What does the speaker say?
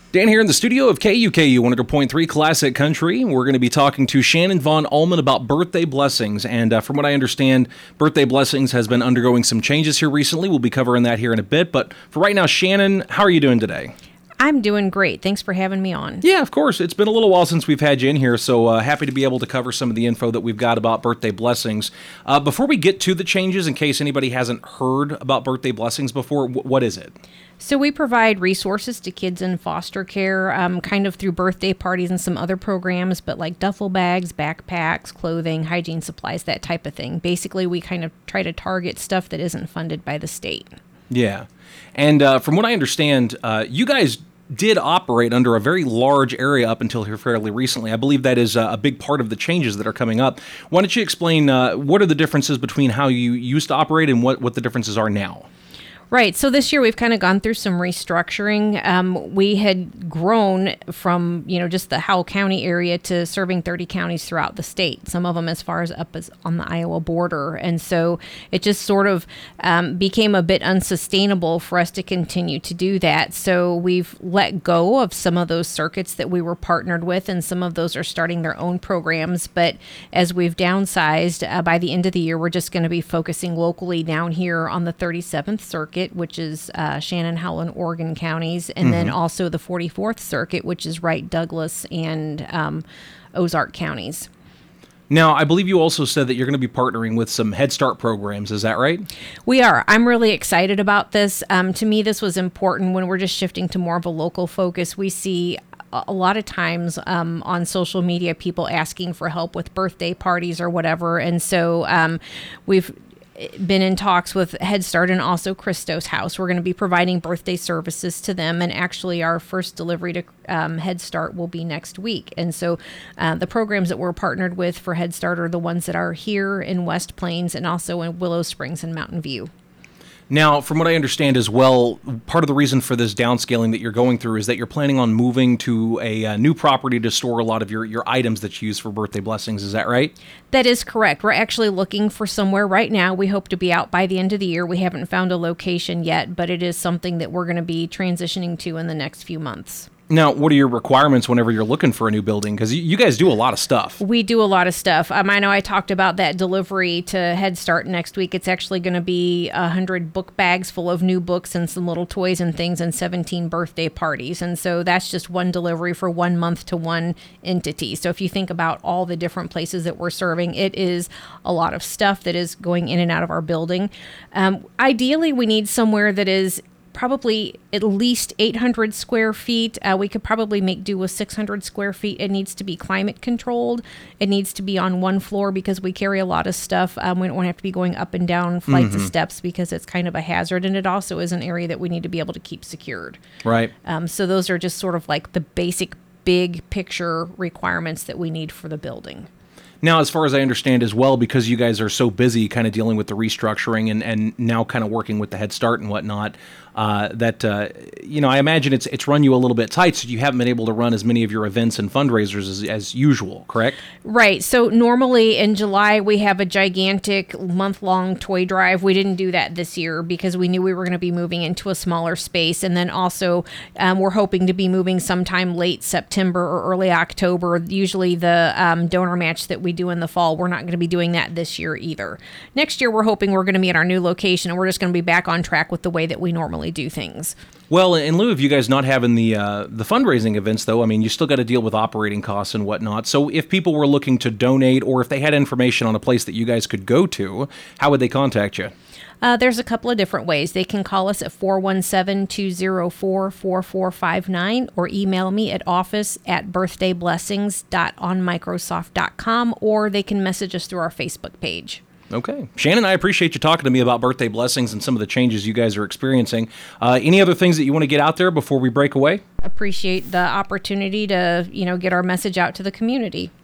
Dan here in the studio of KUKU 100.3 Classic Country. We're going to be talking to Shannon Von Allman about Birthday Blessings. And from what I understand, Birthday Blessings has been undergoing some changes here recently. We'll be covering that here in a bit. But for right now, Shannon, how are you doing today? I'm doing great. Thanks for having me on. Yeah, of course. It's been a little while since we've had you in here, so happy to be able to cover some of the info that we've got about Birthday Blessings. Before we get to the changes, in case anybody hasn't heard about Birthday Blessings before, what is it? So we provide resources to kids in foster care, kind of through birthday parties and some other programs, but like duffel bags, backpacks, clothing, hygiene supplies, that type of thing. Basically, we kind of try to target stuff that isn't funded by the state. Yeah. And from what I understand, you guys did operate under a very large area up until here fairly recently. I believe that is a big part of the changes that are coming up. Why don't you explain what are the differences between how you used to operate and what the differences are now? Right. So this year we've kind of gone through some restructuring. We had grown from, just the Howell County area to serving 30 counties throughout the state, some of them as far as up as on the Iowa border. And so it just sort of became a bit unsustainable for us to continue to do that. So we've let go of some of those circuits that we were partnered with, and some of those are starting their own programs. But as we've downsized, by the end of the year, we're just going to be focusing locally down here on the 37th Circuit, which is Shannon, Howell, and Oregon counties, and then also the 44th Circuit, which is Wright, Douglas, and Ozark counties. Now, I believe you also said that you're going to be partnering with some Head Start programs. Is that right? We are. I'm really excited about this. To me, this was important when we're just shifting to more of a local focus. We see a lot of times on social media, people asking for help with birthday parties or whatever. And so we've been in talks with Head Start and also Christos House. We're going to be providing birthday services to them, and actually our first delivery to Head Start will be next week. And so the programs that we're partnered with for Head Start are the ones that are here in West Plains and also in Willow Springs and Mountain View. Now, from what I understand as well, part of the reason for this downscaling that you're going through is that you're planning on moving to a new property to store a lot of your items that you use for Birthday Blessings. Is that right? That is correct. We're actually looking for somewhere right now. We hope to be out by the end of the year. We haven't found a location yet, but it is something that we're going to be transitioning to in the next few months. Now, what are your requirements whenever you're looking for a new building? Because you guys do a lot of stuff. We do a lot of stuff. I know I talked about that delivery to Head Start next week. It's actually going to be 100 book bags full of new books and some little toys and things, and 17 birthday parties. And so that's just one delivery for 1 month to one entity. So if you think about all the different places that we're serving, it is a lot of stuff that is going in and out of our building. Ideally, we need somewhere that is probably at least 800 square feet. We could probably make do with 600 square feet. It needs to be climate controlled. It needs to be on one floor because we carry a lot of stuff. We don't want to have to be going up and down flights of steps because it's kind of a hazard. And it also is an area that we need to be able to keep secured. Right. So those are just sort of like the basic big picture requirements that we need for the building. Now, as far as I understand as well, because you guys are so busy kind of dealing with the restructuring and now kind of working with the Head Start and whatnot, I imagine it's run you a little bit tight, so you haven't been able to run as many of your events and fundraisers as usual, correct? Right. So normally in July, we have a gigantic month-long toy drive. We didn't do that this year because we knew we were going to be moving into a smaller space. And then also we're hoping to be moving sometime late September or early October. Usually the donor match that we do in the fall, we're not going to be doing that this year either. Next year, we're hoping we're going to be at our new location, and we're just going to be back on track with the way that we normally do things. Well, in lieu of you guys not having the fundraising events, though, I mean, you still got to deal with operating costs and whatnot. So if people were looking to donate, or if they had information on a place that you guys could go to, how would they contact you? There's a couple of different ways. They can call us at 417-204-4459 or email me at office@birthdayblessings.onmicrosoft.com, or they can message us through our Facebook page. Okay. Shannon, I appreciate you talking to me about Birthday Blessings and some of the changes you guys are experiencing. Any other things that you want to get out there before we break away? Appreciate the opportunity to, get our message out to the community.